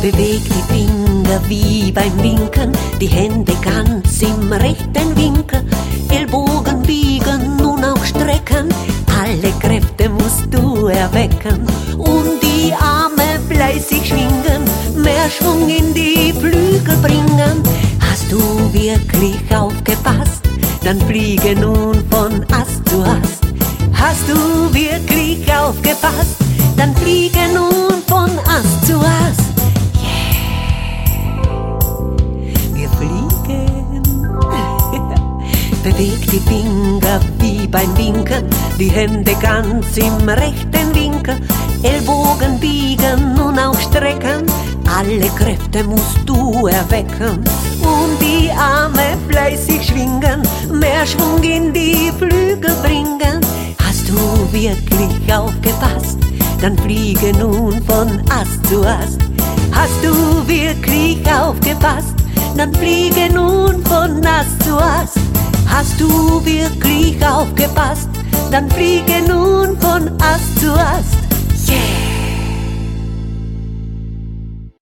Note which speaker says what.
Speaker 1: Beweg die Finger wie beim Winken, die Hände ganz im rechten Winkel, Ellbogen biegen, nun auch strecken, alle Kräfte musst du erwecken und die Arme fleißig schwingen, mehr Schwung in die Flügel bringen. Hast du wirklich aufgepasst? Dann fliege nun von Ast zu Ast. Hast du wirklich aufgepasst? Dann fliege nun von Ast zu Ast. Wir fliegen. Beweg die Finger wie beim Winken, die Hände ganz im rechten Winkel, Ellbogen biegen und auch strecken, alle Kräfte musst du erwecken und die Arme fleißig schwingen, mehr Schwung in die Flügel bringen. Hast du wirklich aufgepasst? Dann fliege nun von Ast zu Ast. Hast du wirklich aufgepasst? Dann fliege nun von Ast zu Ast. Hast du wirklich aufgepasst? Dann fliege nun von Ast zu Ast. Yeah!